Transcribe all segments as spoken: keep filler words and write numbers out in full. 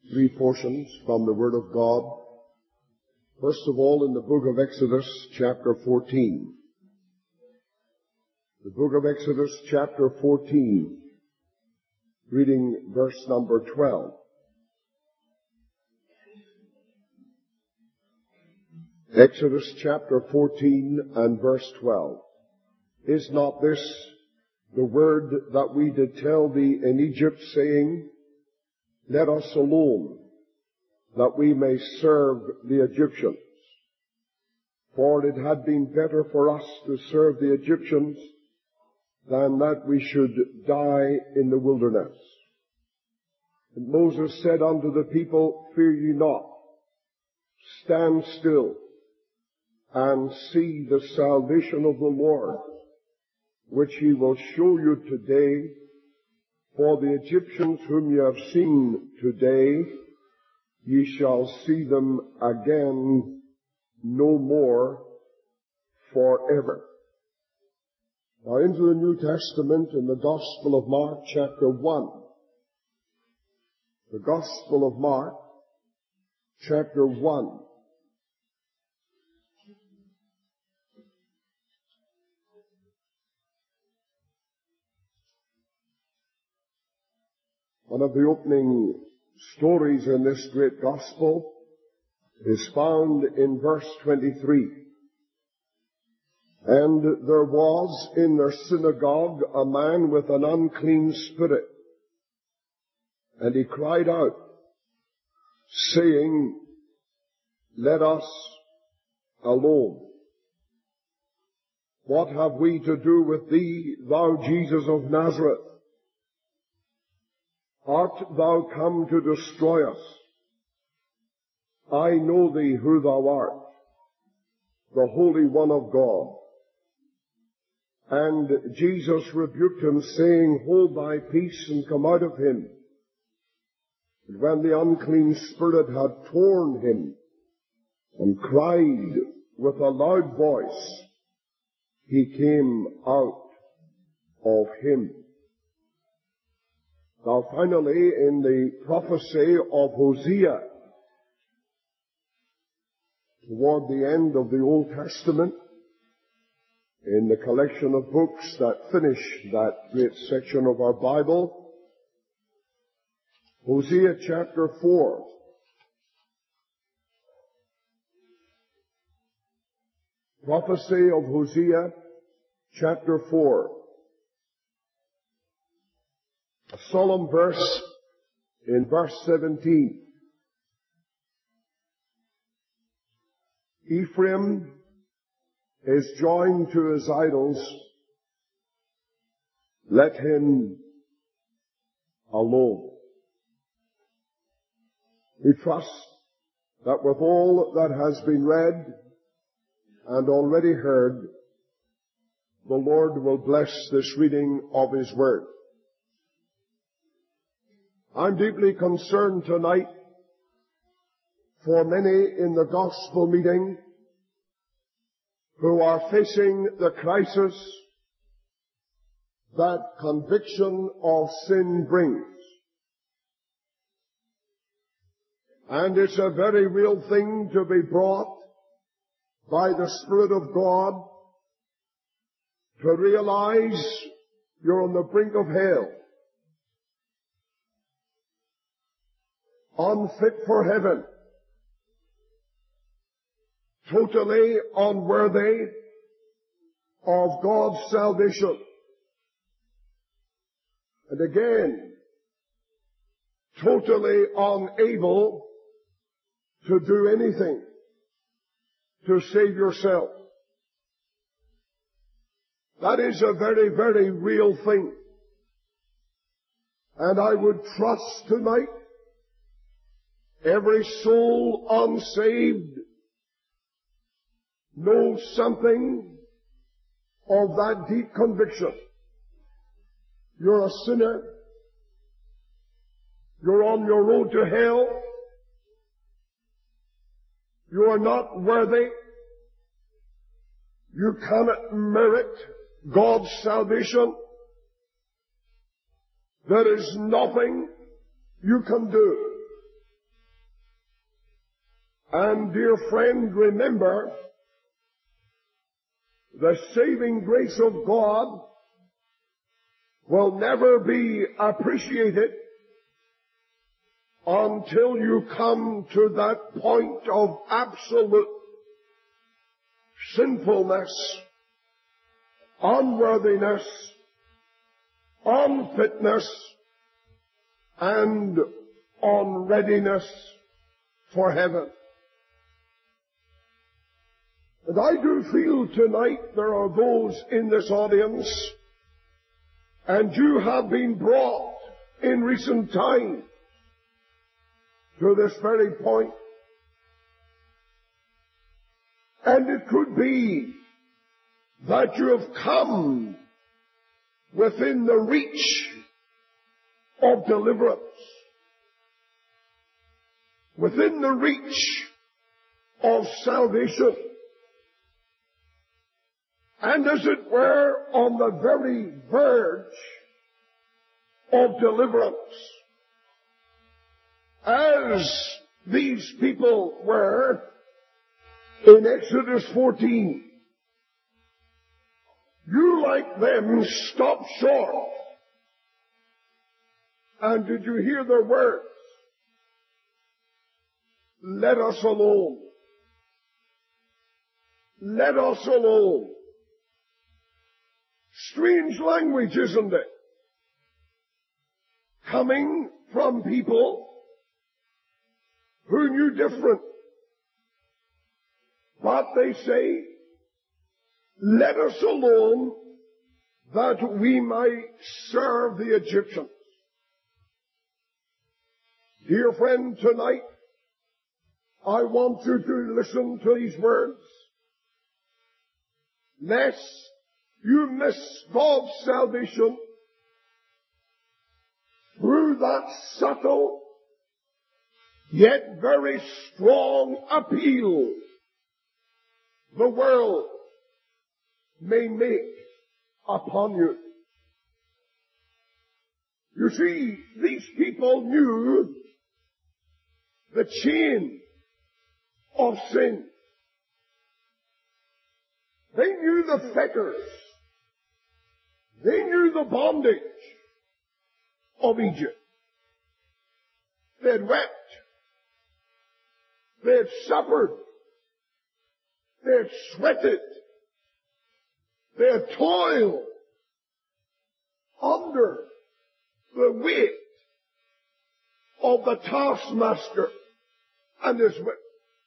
three portions from the Word of God. First of all, in the book of Exodus, chapter fourteen. The book of Exodus, chapter fourteen, reading verse number twelve. Exodus chapter fourteen and verse twelve. Is not this the word that we did tell thee in Egypt, saying, Let us alone, that we may serve the Egyptians? For it had been better for us to serve the Egyptians than that we should die in the wilderness. And Moses said unto the people, Fear ye not, stand still, and see the salvation of the Lord, which he will show you today. For the Egyptians whom ye have seen today, ye shall see them again no more forever. Now into the New Testament in the Gospel of Mark, chapter one. The Gospel of Mark, chapter one. One of the opening stories in this great gospel is found in verse twenty-three. And there was in their synagogue a man with an unclean spirit, and he cried out, saying, Let us alone. What have we to do with thee, thou Jesus of Nazareth? Art thou come to destroy us? I know thee who thou art, the Holy One of God. And Jesus rebuked him, saying, Hold thy peace, and come out of him. And when the unclean spirit had torn him, and cried with a loud voice, he came out of him. Now finally, in the prophecy of Hosea, toward the end of the Old Testament, in the collection of books that finish that great section of our Bible, Hosea chapter four. Prophecy of Hosea chapter four. A solemn verse in verse seventeen. Ephraim is joined to his idols. Let him alone. We trust that with all that has been read and already heard, the Lord will bless this reading of His Word. I'm deeply concerned tonight for many in the gospel meeting who are facing the crisis that conviction of sin brings. And it's a very real thing to be brought by the Spirit of God to realize you're on the brink of hell, unfit for heaven, totally unworthy of God's salvation. And again, totally unable to do anything to save yourself. That is a very, very real thing. And I would trust tonight every soul unsaved knows something of that deep conviction. You're a sinner. You're on your road to hell. You are not worthy. You cannot merit God's salvation. There is nothing you can do And dear friend, remember, the saving grace of God will never be appreciated until you come to that point of absolute sinfulness, unworthiness, unfitness, and unreadiness for heaven. And I do feel tonight there are those in this audience, and you have been brought in recent time to this very point. And it could be that you have come within the reach of deliverance, within the reach of salvation, and as it were on the very verge of deliverance, as these people were in Exodus fourteen. You, like them, stopped short. And did you hear their words? Let us alone. Let us alone. Strange language, isn't it? Coming from people who knew different. But they say, let us alone that we might serve the Egyptians. Dear friend, tonight, I want you to listen to these words, lest you miss God's salvation through that subtle yet very strong appeal the world may make upon you. You see, these people knew the chain of sin. They knew the fetters. They knew the bondage of Egypt. They had wept. They had suffered. They had sweated. They had toiled under the weight of the taskmaster and his whip.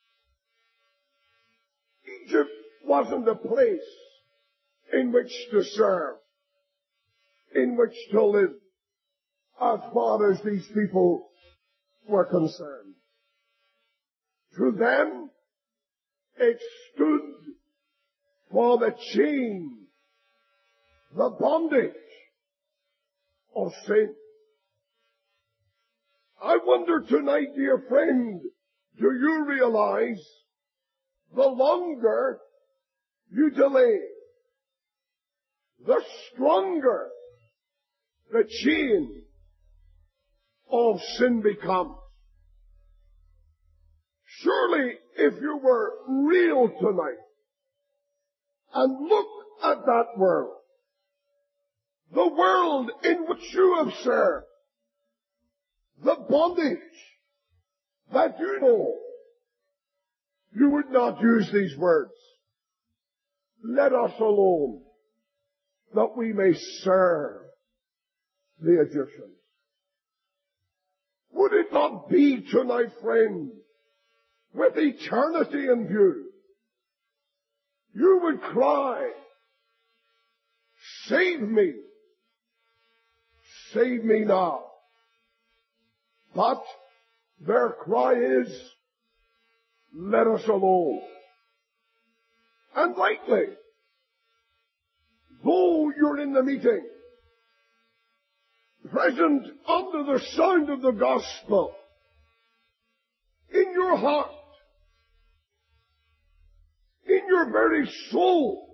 Egypt wasn't a place in which to serve, in which to live, as far as these people were concerned. To them, it stood for the chain, the bondage of sin. I wonder tonight, dear friend, do you realize the longer you delay, the stronger the chain of sin becomes? Surely, if you were real tonight and look at that world, the world in which you have served, the bondage that you know, you would not use these words. Let us alone, that we may serve the Egyptians. Would it not be tonight, friend, with eternity in view, you would cry, save me, save me now. But their cry is, let us alone. And likely, though you're in the meeting, present under the sound of the gospel, in your heart, in your very soul,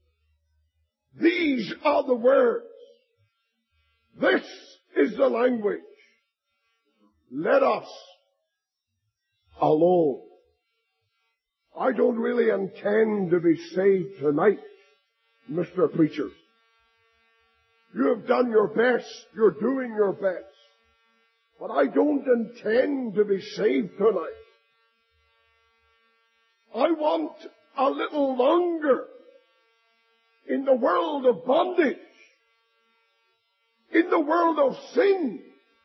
these are the words. This is the language. Let us alone. I don't really intend to be saved tonight, Mister Preacher. You have done your best. You're doing your best. But I don't intend to be saved tonight. I want a little longer in the world of bondage, in the world of sin.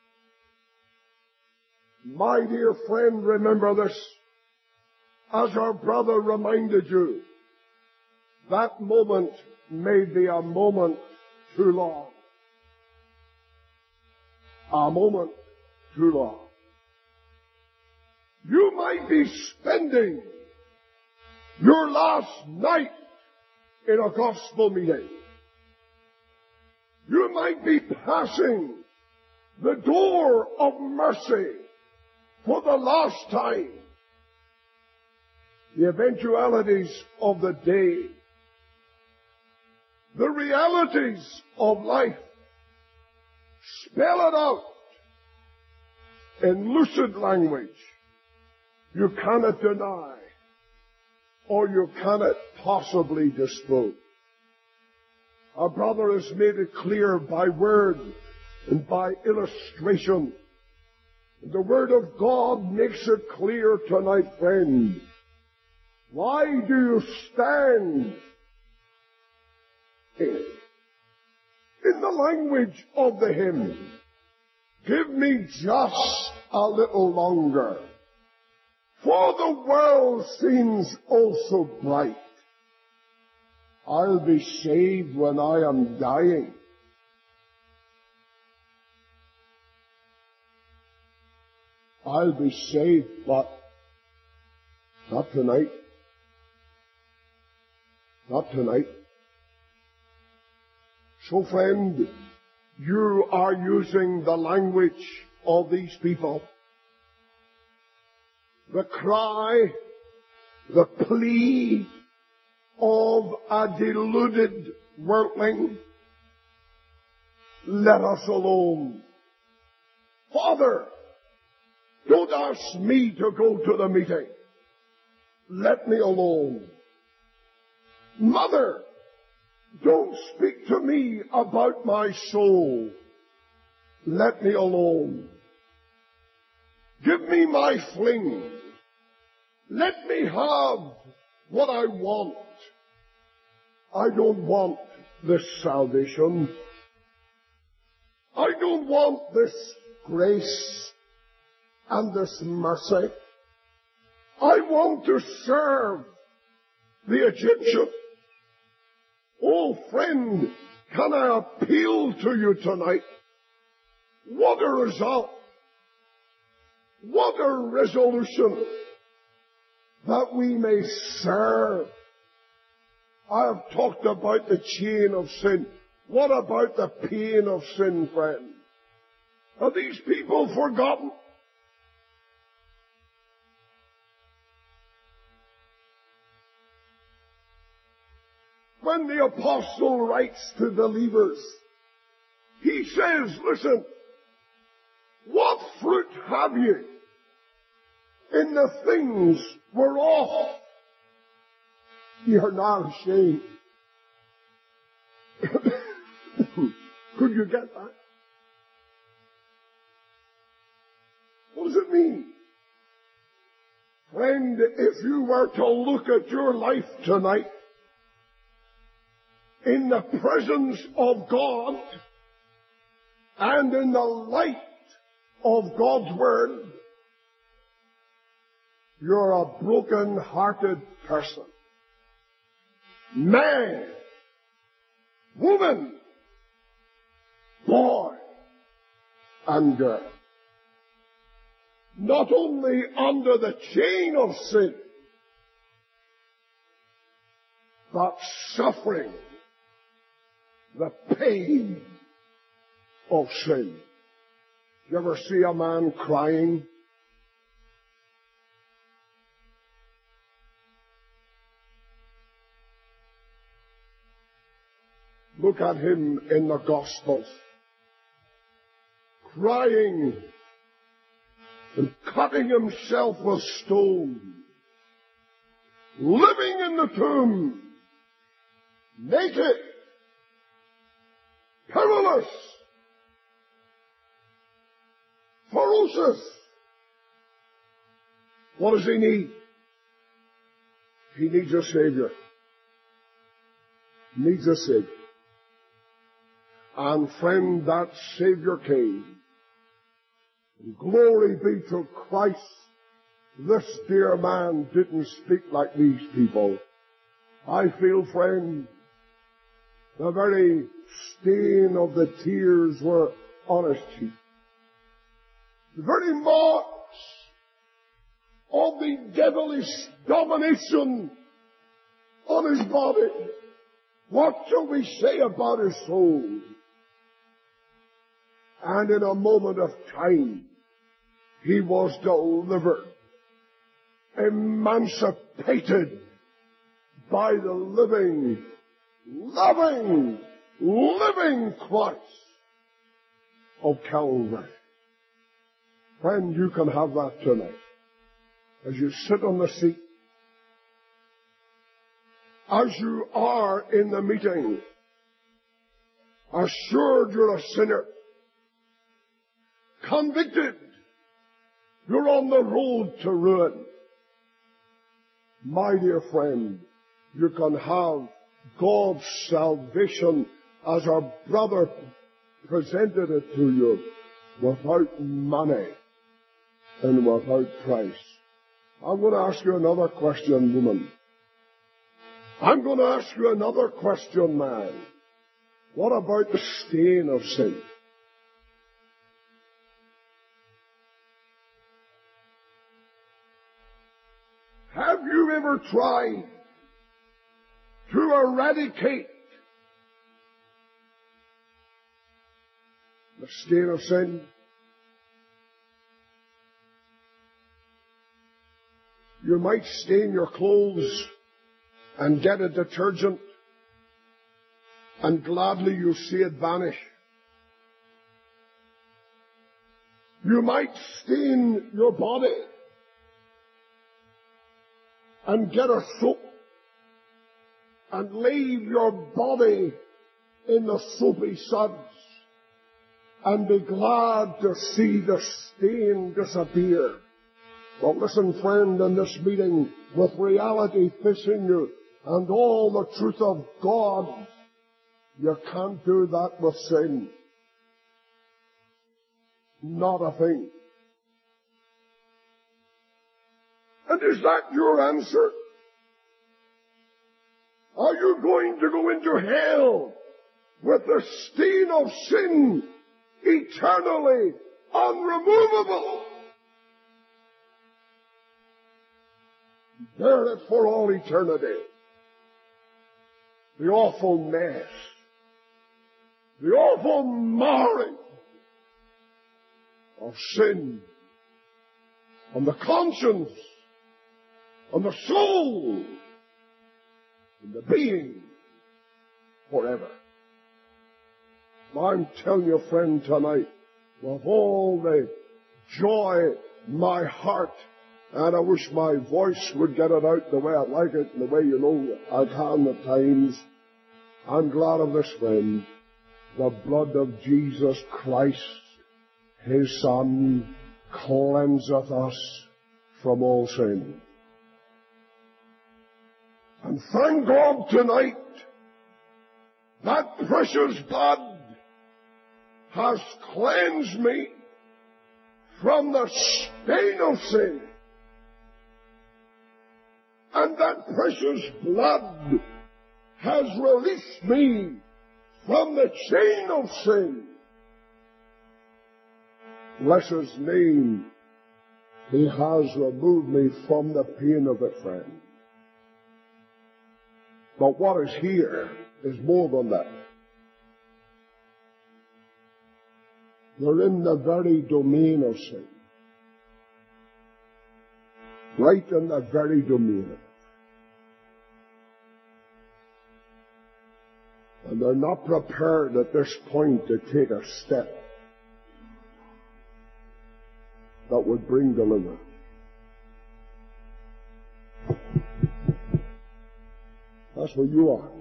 My dear friend, remember this. As our brother reminded you, that moment may be a moment too long. A moment too long. You might be spending your last night in a gospel meeting. You might be passing the door of mercy for the last time. The eventualities of the day, the realities of life, spell it out in lucid language. You cannot deny, or you cannot possibly dispose. Our brother has made it clear by word and by illustration. The Word of God makes it clear tonight, friend. Why do you stand in the language of the hymn? Give me just a little longer, for the world seems oh so bright. I'll be saved when I am dying. I'll be saved, but not tonight. Not tonight. So friend, you are using the language of these people. The cry, the plea of a deluded worldling. Let us alone. Father, don't ask me to go to the meeting. Let me alone. Mother, don't speak to me about my soul. Let me alone. Give me my fling. Let me have what I want. I don't want this salvation. I don't want this grace and this mercy. I want to serve the Egyptian. Oh, friend, can I appeal to you tonight? What a result! What a resolution that we may serve. I have talked about the chain of sin. What about the pain of sin, friend? Are these people forgotten? When the apostle writes to believers, he says, listen, what fruit have you in the things whereof ye are not ashamed? Could you get that? What does it mean? Friend, if you were to look at your life tonight, in the presence of God and in the light of God's Word, you're a broken-hearted person. Man, woman, boy, and girl. Not only under the chain of sin, but suffering the pain of sin. You ever see a man crying? Look at him in the Gospels, crying and cutting himself with stones, living in the tomb, naked, perilous, ferocious. What does he need? He needs a Savior. He needs a Savior. And friend, that Savior came. And glory be to Christ. This dear man didn't speak like these people. I feel, friend, the very stain of the tears were on his cheek. The very marks of the devilish domination on his body. What shall we say about his soul? And in a moment of time, he was delivered, emancipated by the living, loving, living Christ of Calvary. Friend, you can have that tonight. As you sit on the seat, as you are in the meeting, assured you're a sinner, convicted, you're on the road to ruin. My dear friend, you can have God's salvation as our brother presented it to you without money and without price. I'm going to ask you another question, woman. I'm going to ask you another question, man. What about the stain of sin? Have you ever tried to eradicate the stain of sin? You might stain your clothes and get a detergent, and gladly you see it vanish. You might stain your body and get a soap and leave your body in the soapy suds and be glad to see the stain disappear. But listen, friend, in this meeting, with reality facing you and all the truth of God, you can't do that with sin. Not a thing. And is that your answer? Are you going to go into hell with the stain of sin eternally unremovable? Bear it for all eternity. The awful mess, the awful marring of sin on the conscience, on the soul, and the being forever. I'm telling you, friend, tonight, with all the joy in my heart, and I wish my voice would get it out the way I'd like it, and the way you know I can at times. I'm glad of this, friend. The blood of Jesus Christ, His Son, cleanseth us from all sin. And thank God tonight, that precious blood has cleansed me from the stain of sin. And that precious blood has released me from the chain of sin. Bless His name. He has removed me from the pain of it, friend. But what is here is more than that. They're in the very domain of sin. Right in the very domain of it. And they're not prepared at this point to take a step that would bring deliverance. That's where you are.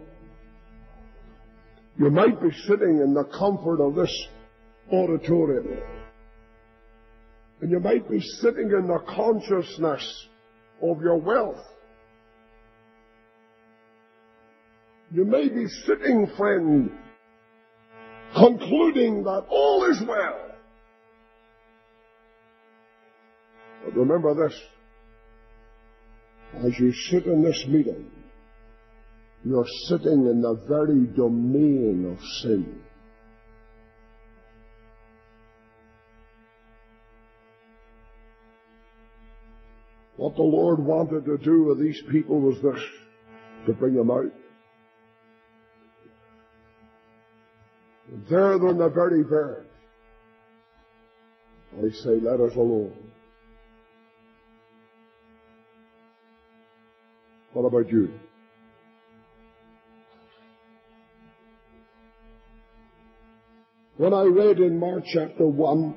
You might be sitting in the comfort of this auditorium. And you might be sitting in the consciousness of your wealth. You may be sitting, friend, concluding that all is well. But remember this. As you sit in this meeting, you're sitting in the very domain of sin. What the Lord wanted to do with these people was this, to bring them out. There they're on the very verge. I say, let us alone. What about you? When I read in Mark chapter one,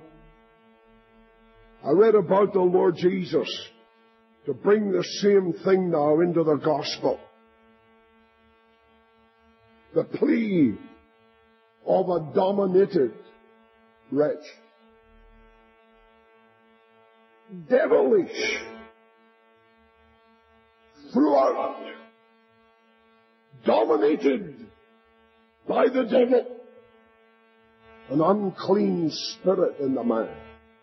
I read about the Lord Jesus to bring the same thing now into the gospel. The plea of a dominated wretch. Devilish. Throughout. Dominated by the devil. An unclean spirit in the man.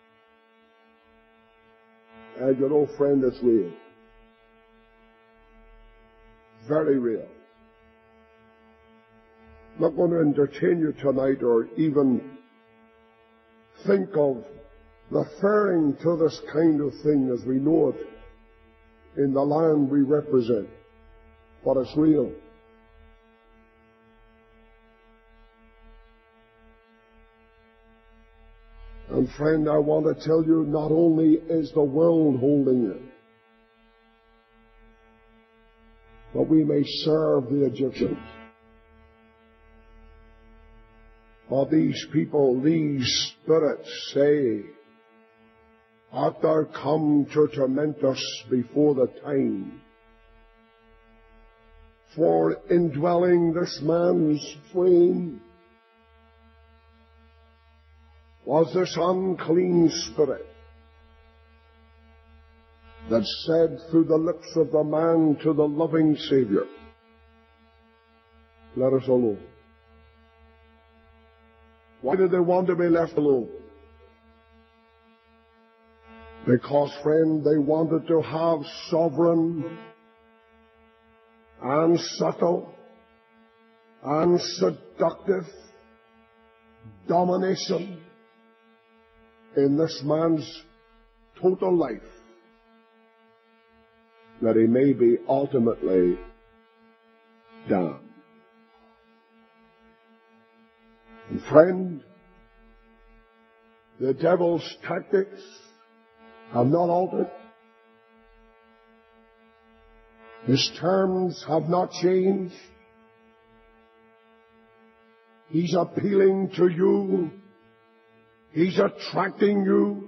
And you know, friend, it's real. Very real. I'm not going to entertain you tonight or even think of referring to this kind of thing as we know it in the land we represent. But it's real. And friend, I want to tell you, not only is the world holding it, but we may serve the Egyptians. For these people, these spirits say, art thou come to torment us before the time? For indwelling this man's frame was this unclean spirit that said through the lips of the man to the loving Savior, let us alone. Why did they want to be left alone? Because, friend, they wanted to have sovereign and subtle and seductive domination in this man's total life, that he may be ultimately damned. And friend, the devil's tactics have not altered. His terms have not changed. He's appealing to you. He's attracting you.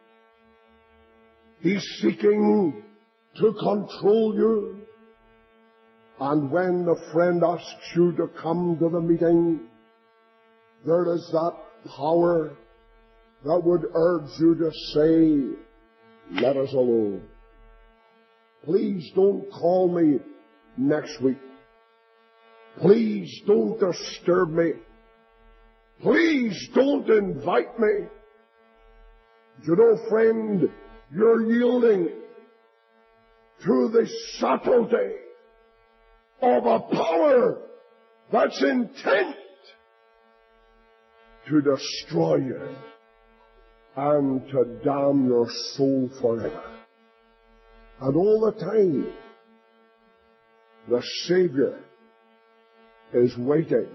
He's seeking to control you. And when the friend asks you to come to the meeting, there is that power that would urge you to say, let us alone. Please don't call me next week. Please don't disturb me. Please don't invite me. You know, friend, you're yielding to the subtlety of a power that's intent to destroy you and to damn your soul forever. And all the time, the Savior is waiting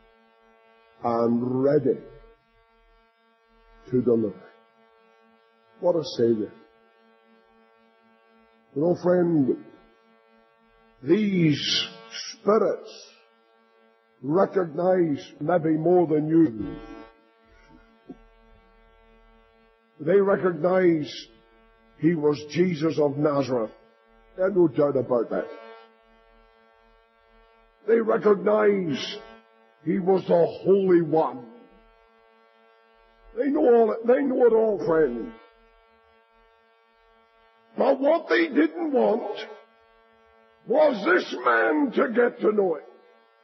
and ready to deliver. What a Savior. You know, friend, these spirits recognize maybe more than you. They recognize he was Jesus of Nazareth. There's no doubt about that. recognize he was the Holy One. They know all it, they know it all, friend. But what they didn't want was this man to get to know it.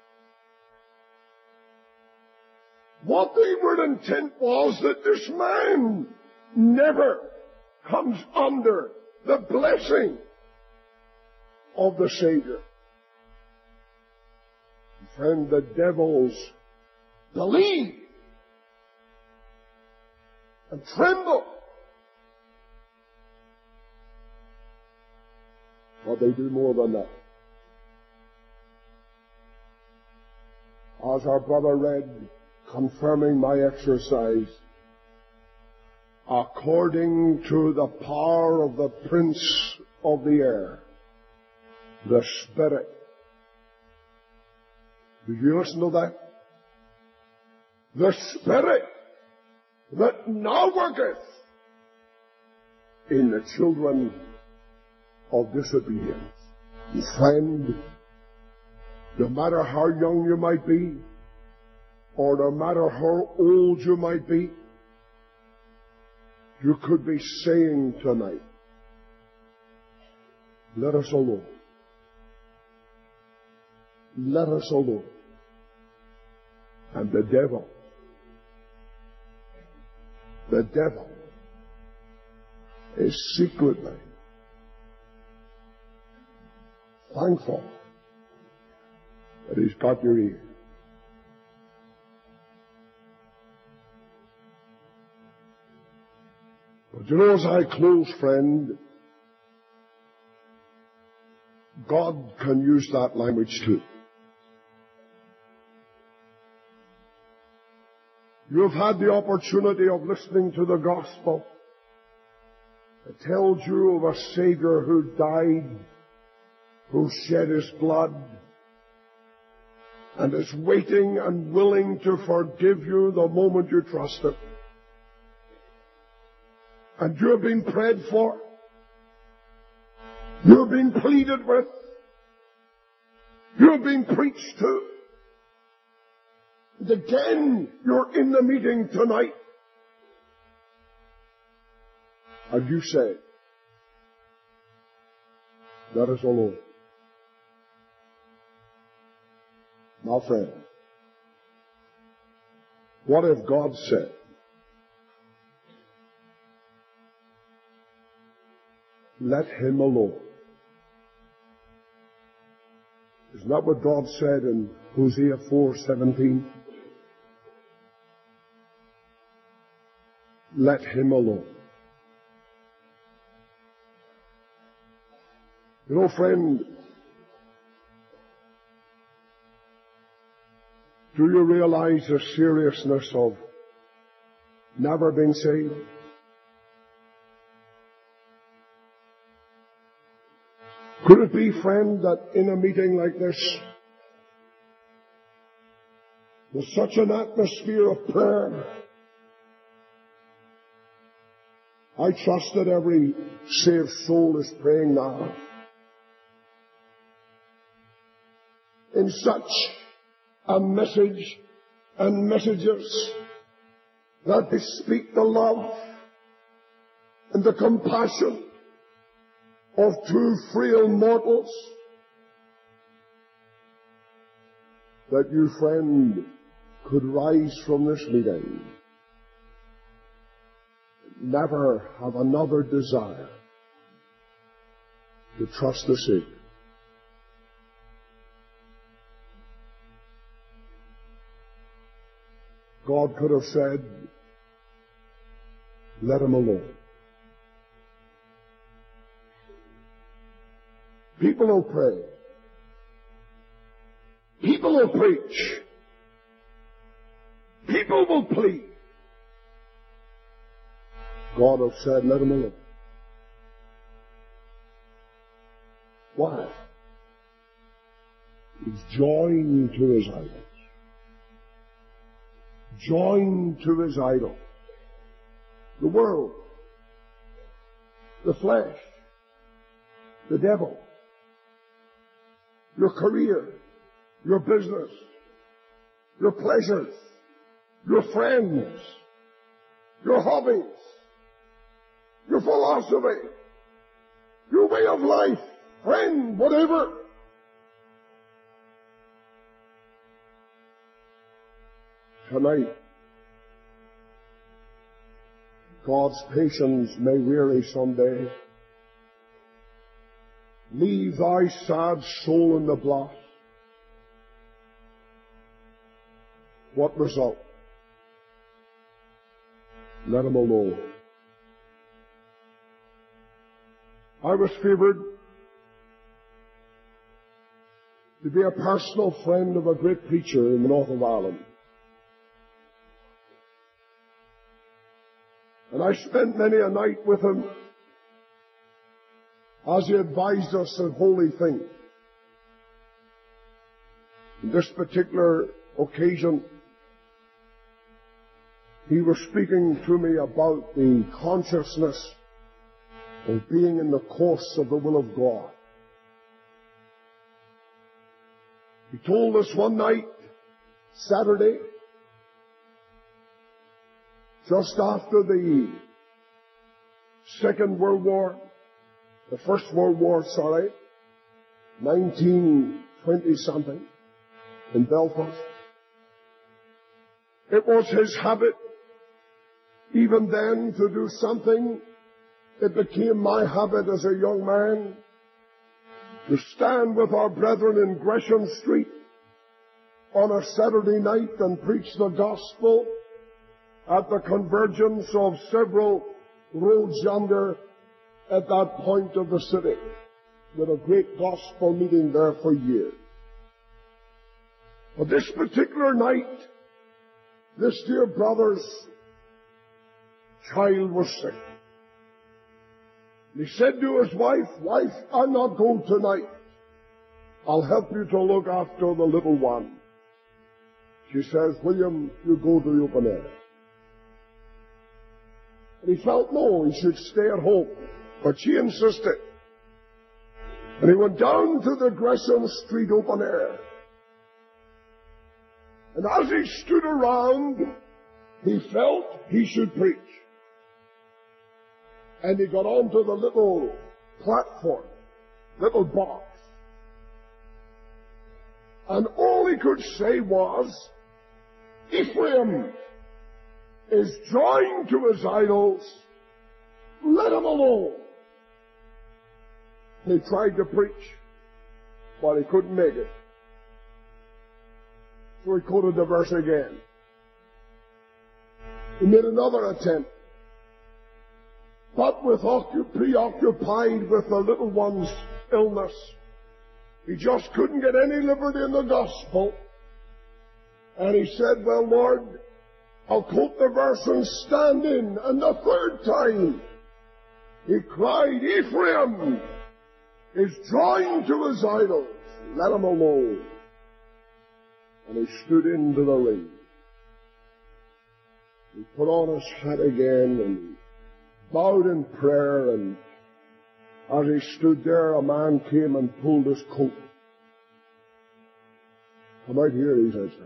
What they were intent was that this man never comes under the blessing of the Savior. Friend, the devils believe and tremble. But they do more than that. As our brother read, confirming my exercise, according to the power of the prince of the air, the Spirit. Did you listen to that? The Spirit that now worketh in the children of disobedience. And friend, no matter how young you might be, or no matter how old you might be, you could be saying tonight, let us alone. Let us alone. And the devil, the devil is secretly thankful that he's got your ear. But you know, as I close, friend, God can use that language too. You've had the opportunity of listening to the gospel. It tells you of a Savior who died, who shed his blood, and is waiting and willing to forgive you the moment you trust him. And you're being prayed for. You're being pleaded with. You're being preached to. And again, you're in the meeting tonight. And you say, let us alone. My friend, what if God said, let him alone? Isn't that what God said in Hosea four seventeen? Let him alone. You know, friend, do you realize the seriousness of never being saved? Could it be, friend, that in a meeting like this, with such an atmosphere of prayer, I trust that every saved soul is praying now, in such a message and messages that they speak the love and the compassion of two frail mortals, that you, friend, could rise from this meeting and never have another desire to trust the Savior. God could have said, let him alone. People will pray. People will preach. People will plead. God have said, let him alone. Why? He's joined to his idols. Joined to his idol. The world. The flesh. The devil. Your career, your business, your pleasures, your friends, your hobbies, your philosophy, your way of life, friend, whatever. Tonight, God's patience may weary someday. Leave thy sad soul in the blast. What result? Let him alone. I was favored to be a personal friend of a great preacher in the north of Ireland. And I spent many a night with him as he advised us of holy things. In this particular occasion, he was speaking to me about the consciousness of being in the course of the will of God. He told us one night, Saturday, just after the Second World War, the First World War, sorry, nineteen twenty something, in Belfast. It was his habit, even then, to do something. It became my habit as a young man to stand with our brethren in Gresham Street on a Saturday night and preach the gospel at the convergence of several roads yonder at that point of the city, with a great gospel meeting there for years. But this particular night, this dear brother's child was sick. He said to his wife, "Wife, I'll not go tonight. I'll help you to look after the little one." She says, "William, you go to the open air." And he felt no, he should stay at home. But she insisted. And he went down to the Gresham Street open air. And as he stood around, he felt he should preach. And he got onto the little platform, little box. And all he could say was, "Ephraim is joined to his idols. Let him alone." He tried to preach, but he couldn't make it. So he quoted the verse again. He made another attempt, but with occup- preoccupied with the little one's illness, he just couldn't get any liberty in the gospel. And he said, "Well, Lord, I'll quote the verse and stand in." And the third time, he cried, "Ephraim is joined to his idols. Let him alone." And he stood into the ring. He put on his hat again and he bowed in prayer, and as he stood there, a man came and pulled his coat. "Come out here," he said.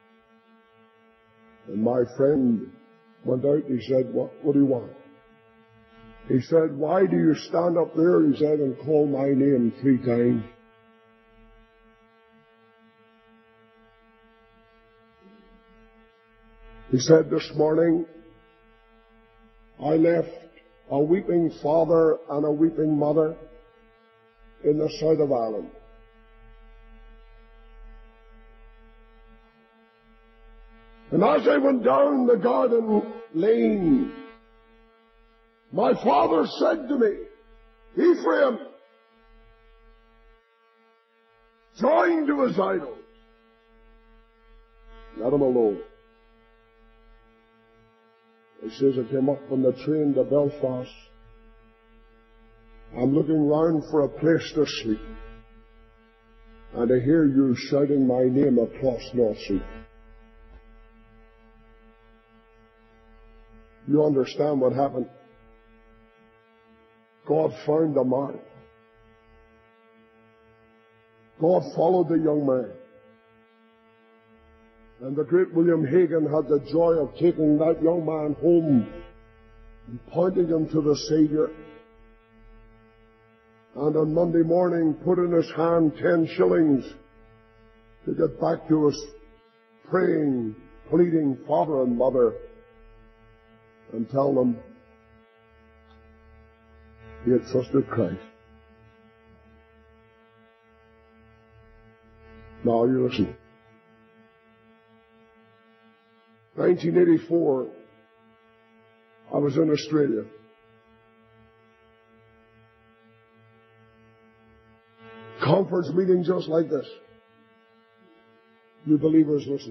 And my friend went out. He said, what, what do you want?" He said, "Why do you stand up there," he said, "and call my name three times?" He said, "This morning I left a weeping father and a weeping mother in the south of Ireland. And as I went down the garden lane, my father said to me, 'Ephraim, joined to his idols. Let him alone.' He says, I came up on the train to Belfast. I'm looking round for a place to sleep. And I hear you shouting my name across North Street. You understand what happened? God found the man. God followed the young man. And the great William Hagen had the joy of taking that young man home and pointing him to the Savior. And on Monday morning put in his hand ten shillings to get back to his praying, pleading father and mother and tell them he had trusted Christ. Now you listen. nineteen eighty-four, I was in Australia. Conference meeting just like this. You believers, listen.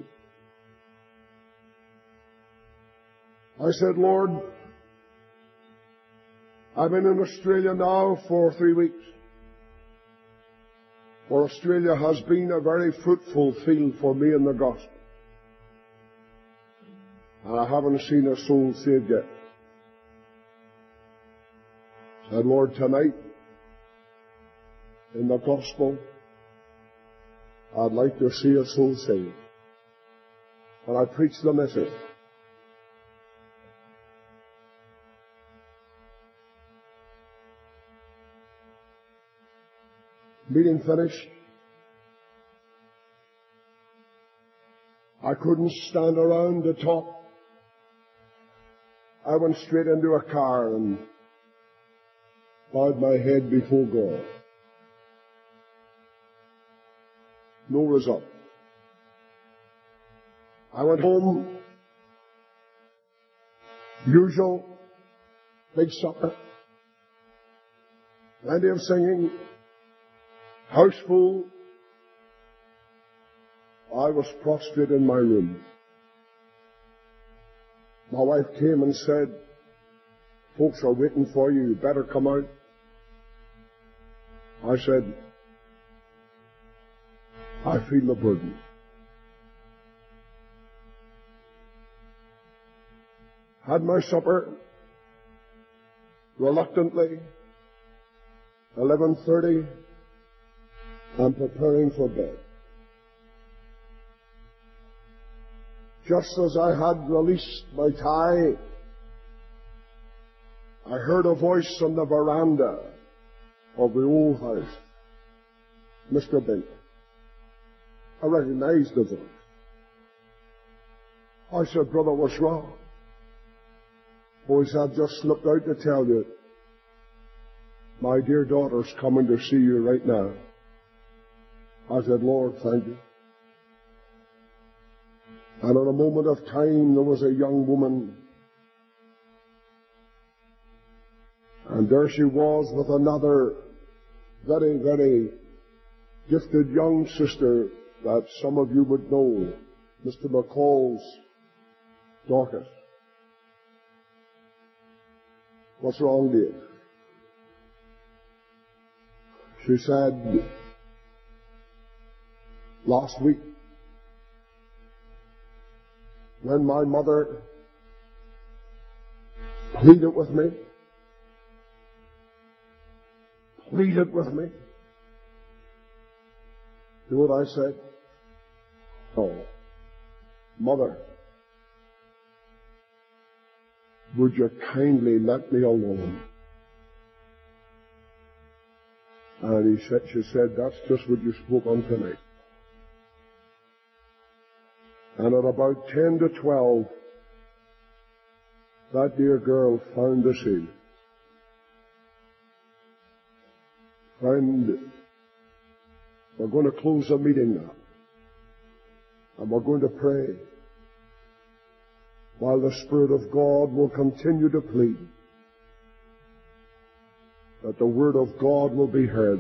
I said, Lord, I've been in Australia now for three weeks. For Australia has been a very fruitful field for me in the gospel. And I haven't seen a soul saved yet. I said, Lord, tonight, in the gospel, I'd like to see a soul saved. And I preached the message. Meeting finished. I couldn't stand around to talk. I went straight into a car and bowed my head before God. No result. I went home. Usual. Big supper. Plenty of singing. House full. I was prostrate in my room. My wife came and said, folks are waiting for you, you better come out. I said, I feel the burden. Had my supper, reluctantly, eleven thirty, I'm preparing for bed. Just as I had released my tie, I heard a voice on the veranda of the old house. Mister Bent. I recognized the voice. I said, brother, what's wrong? Boys, I've just slipped out to tell you, my dear daughter's coming to see you right now. I said, Lord, thank you. And in a moment of time, there was a young woman, and there she was with another very, very gifted young sister that some of you would know, Mister McCall's Dorcas. What's wrong, dear? She said, last week, when my mother pleaded with me, pleaded with me, you know what I said? Oh, Mother, would you kindly let me alone? And he said, she said, that's just what you spoke on tonight. And at about ten to twelve, that dear girl found the Savior. Friend, we're going to close the meeting now. And we're going to pray while the Spirit of God will continue to plead that the Word of God will be heard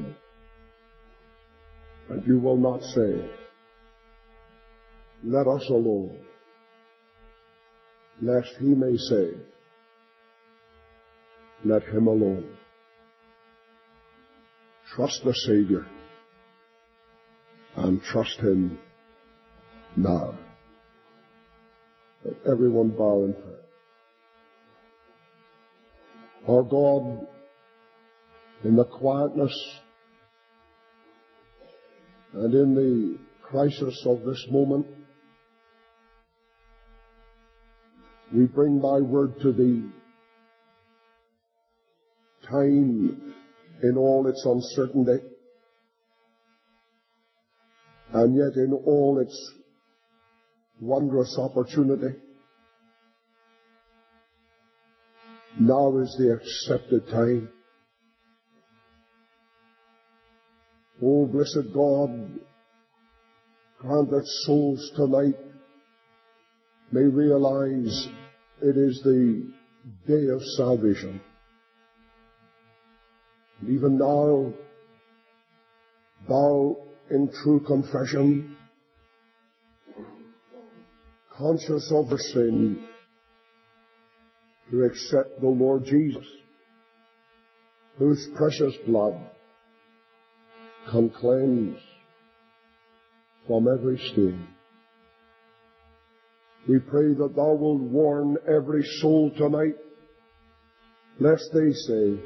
and you will not say, let us alone, lest he may say, let him alone. Trust the Savior and trust him now. Let everyone bow in prayer. Our God, in the quietness and in the crisis of this moment, We bring thy word to thee. Time in all its uncertainty, and yet in all its wondrous opportunity, now is the accepted time. O blessed God, grant that souls tonight may realize it is the day of salvation. And even now, thou in true confession, conscious of the sin, to accept the Lord Jesus, whose precious blood can cleanse from every stain. We pray that thou wilt warn every soul tonight, lest they say,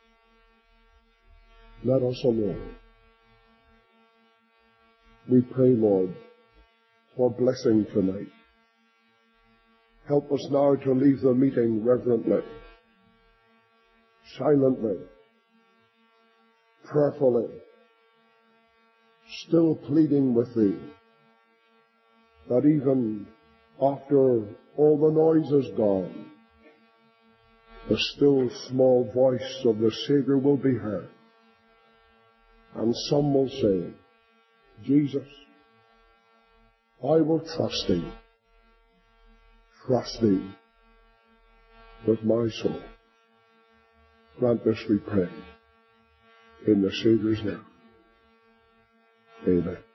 let us alone. We pray, Lord, for blessing tonight. Help us now to leave the meeting reverently, silently, prayerfully, still pleading with thee, that even after all the noise is gone, the still small voice of the Savior will be heard, and some will say, Jesus, I will trust thee, trust thee with my soul. Grant this, we pray, in the Savior's name. Amen.